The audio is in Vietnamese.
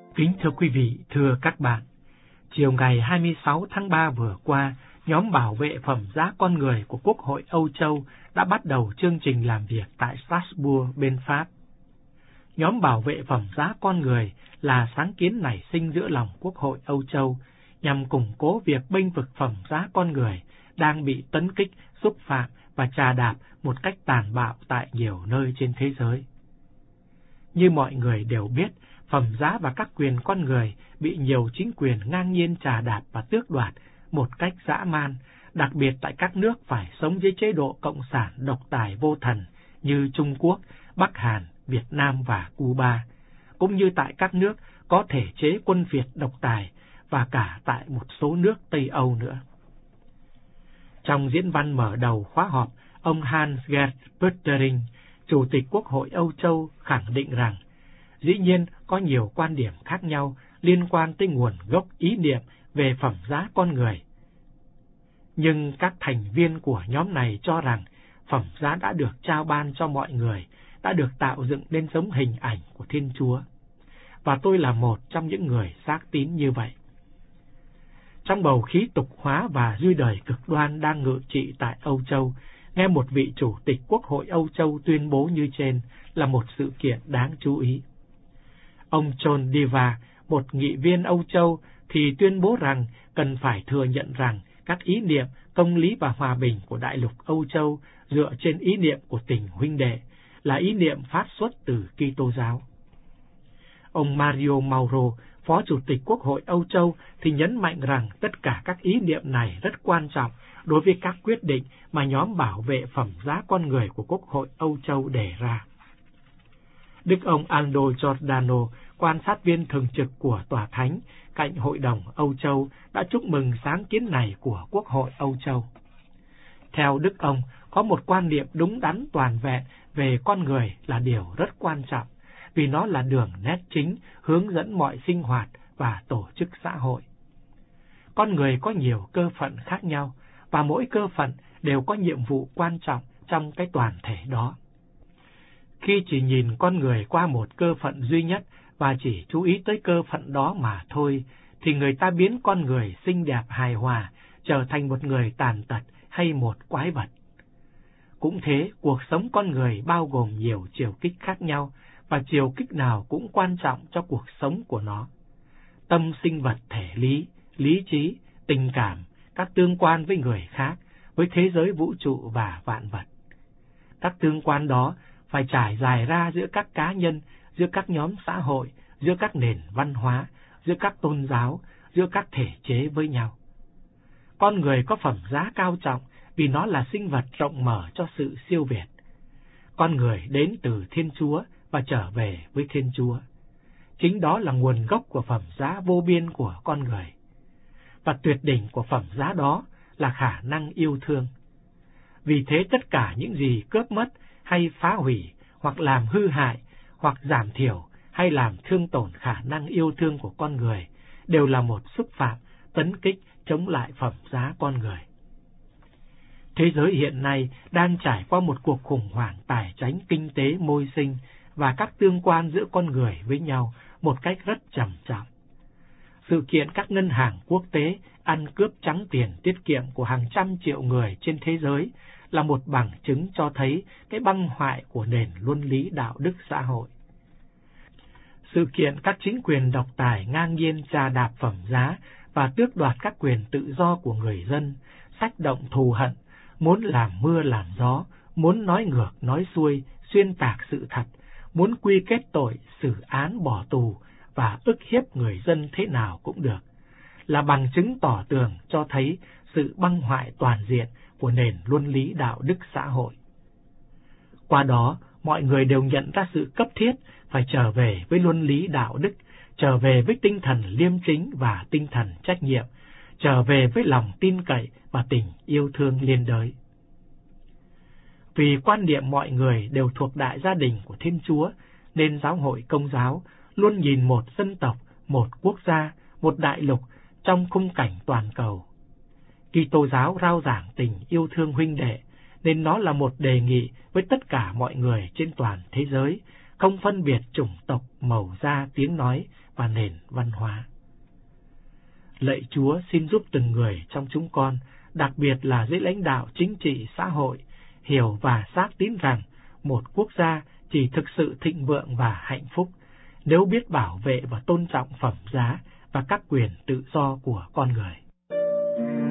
Kính thưa quý vị, thưa các bạn, chiều ngày 26 tháng 3 vừa qua, nhóm bảo vệ phẩm giá con người của Quốc hội Âu Châu đã bắt đầu chương trình làm việc tại Strasbourg bên Pháp. Nhóm bảo vệ phẩm giá con người là sáng kiến nảy sinh giữa lòng Quốc hội Âu Châu nhằm củng cố việc bênh vực phẩm giá con người đang bị tấn kích, xúc phạm và chà đạp một cách tàn bạo tại nhiều nơi trên thế giới. Như mọi người đều biết, phẩm giá và các quyền con người bị nhiều chính quyền ngang nhiên chà đạp và tước đoạt một cách dã man, đặc biệt tại các nước phải sống dưới chế độ cộng sản độc tài vô thần như Trung Quốc, Bắc Hàn, Việt Nam và Cuba, cũng như tại các nước có thể chế quân Việt độc tài và cả tại một số nước Tây Âu nữa. Trong diễn văn mở đầu khóa họp, ông Hans-Gert Pöttering, Chủ tịch Quốc hội Âu Châu khẳng định rằng, dĩ nhiên có nhiều quan điểm khác nhau liên quan tới nguồn gốc ý niệm về phẩm giá con người. Nhưng các thành viên của nhóm này cho rằng phẩm giá đã được trao ban cho mọi người, đã được tạo dựng nên giống hình ảnh của Thiên Chúa. Và tôi là một trong những người xác tín như vậy. Trong bầu khí tục hóa và duy đời cực đoan đang ngự trị tại Âu Châu, nghe một vị Chủ tịch Quốc hội Âu Châu tuyên bố như trên là một sự kiện đáng chú ý. Ông John Deva, một nghị viên Âu Châu, thì tuyên bố rằng cần phải thừa nhận rằng các ý niệm công lý và hòa bình của đại lục Âu Châu dựa trên ý niệm của tình huynh đệ, là ý niệm phát xuất từ Kitô giáo. Ông Mario Mauro, Phó Chủ tịch Quốc hội Âu Châu, thì nhấn mạnh rằng tất cả các ý niệm này rất quan trọng đối với các quyết định mà nhóm bảo vệ phẩm giá con người của Quốc hội Âu Châu đề ra. Đức ông Aldo Giordano, quan sát viên thường trực của Tòa Thánh cạnh Hội đồng Âu Châu, đã chúc mừng sáng kiến này của Quốc hội Âu Châu. Theo Đức ông, có một quan niệm đúng đắn toàn vẹn về con người là điều rất quan trọng, vì nó là đường nét chính hướng dẫn mọi sinh hoạt và tổ chức xã hội. Con người có nhiều cơ phận khác nhau, và mỗi cơ phận đều có nhiệm vụ quan trọng trong cái toàn thể đó. Khi chỉ nhìn con người qua một cơ phận duy nhất và chỉ chú ý tới cơ phận đó mà thôi, thì người ta biến con người xinh đẹp hài hòa trở thành một người tàn tật hay một quái vật. Cũng thế, cuộc sống con người bao gồm nhiều chiều kích khác nhau, và chiều kích nào cũng quan trọng cho cuộc sống của nó. Tâm sinh vật thể lý, lý trí, tình cảm, các tương quan với người khác, với thế giới vũ trụ và vạn vật. Các tương quan đó phải trải dài ra giữa các cá nhân, giữa các nhóm xã hội, giữa các nền văn hóa, giữa các tôn giáo, giữa các thể chế với nhau. Con người có phẩm giá cao trọng vì nó là sinh vật rộng mở cho sự siêu việt. Con người đến từ Thiên Chúa và trở về với Thiên Chúa. Chính đó là nguồn gốc của phẩm giá vô biên của con người. Và tuyệt đỉnh của phẩm giá đó là khả năng yêu thương. Vì thế tất cả những gì cướp mất hay phá hủy, hoặc làm hư hại, hoặc giảm thiểu, hay làm thương tổn khả năng yêu thương của con người, đều là một xúc phạm, tấn kích chống lại phẩm giá con người. Thế giới hiện nay đang trải qua một cuộc khủng hoảng tài chánh kinh tế môi sinh và các tương quan giữa con người với nhau một cách rất trầm trọng. Sự kiện các ngân hàng quốc tế ăn cướp trắng tiền tiết kiệm của hàng trăm triệu người trên thế giới là một bằng chứng cho thấy cái băng hoại của nền luân lý đạo đức xã hội. Sự kiện các chính quyền độc tài ngang nhiên chà đạp phẩm giá và tước đoạt các quyền tự do của người dân, xách động thù hận, muốn làm mưa làm gió, muốn nói ngược nói xuôi, xuyên tạc sự thật, muốn quy kết tội, xử án bỏ tù và ức hiếp người dân thế nào cũng được, là bằng chứng tỏ tường cho thấy sự băng hoại toàn diện của nền luân lý đạo đức xã hội. Qua đó, mọi người đều nhận ra sự cấp thiết phải trở về với luân lý đạo đức, trở về với tinh thần liêm chính và tinh thần trách nhiệm, trở về với lòng tin cậy và tình yêu thương liên đới. Vì quan niệm mọi người đều thuộc đại gia đình của Thiên Chúa, nên giáo hội Công giáo luôn nhìn một dân tộc, một quốc gia, một đại lục trong khung cảnh toàn cầu. Kitô giáo rao giảng tình yêu thương huynh đệ, nên nó là một đề nghị với tất cả mọi người trên toàn thế giới, không phân biệt chủng tộc, màu da, tiếng nói và nền văn hóa. Lạy Chúa xin giúp từng người trong chúng con, đặc biệt là giới lãnh đạo chính trị xã hội, hiểu và xác tín rằng một quốc gia chỉ thực sự thịnh vượng và hạnh phúc nếu biết bảo vệ và tôn trọng phẩm giá và các quyền tự do của con người.